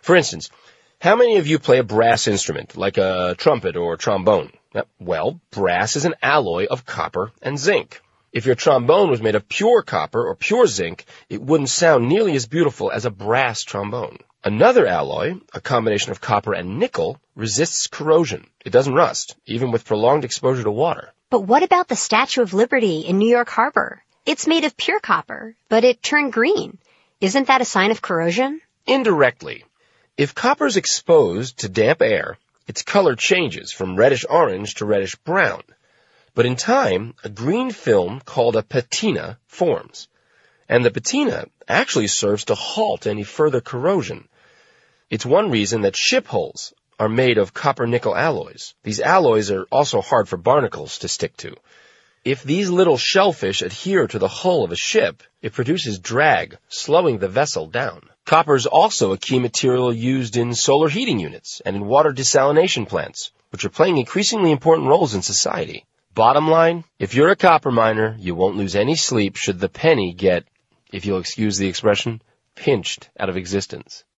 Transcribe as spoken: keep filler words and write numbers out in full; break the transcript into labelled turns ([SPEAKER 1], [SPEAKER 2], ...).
[SPEAKER 1] For instance, how many of you play a brass instrument, like a trumpet or trombone? Well, brass is an alloy of copper and zinc. If your trombone was made of pure copper or pure zinc, it wouldn't sound nearly as beautiful as a brass trombone. Another alloy, a combination of copper and nickel, resists corrosion. It doesn't rust, even with prolonged exposure to water.
[SPEAKER 2] But what about the Statue of Liberty in New York Harbor? It's made of pure copper, but it turned green. Isn't that a sign of corrosion?
[SPEAKER 1] Indirectly. If copper is exposed to damp air, its color changes from reddish-orange to reddish-brown. But in time, a green film called a patina forms. And the patina actually serves to halt any further corrosion. It's one reason that ship hulls are made of copper-nickel alloys. These alloys are also hard for barnacles to stick to. If these little shellfish adhere to the hull of a ship, it produces drag, slowing the vessel down. Copper is also a key material used in solar heating units and in water desalination plants, which are playing increasingly important roles in society. Bottom line, if you're a copper miner, you won't lose any sleep should the penny get, if you'll excuse the expression, pinched out of existence.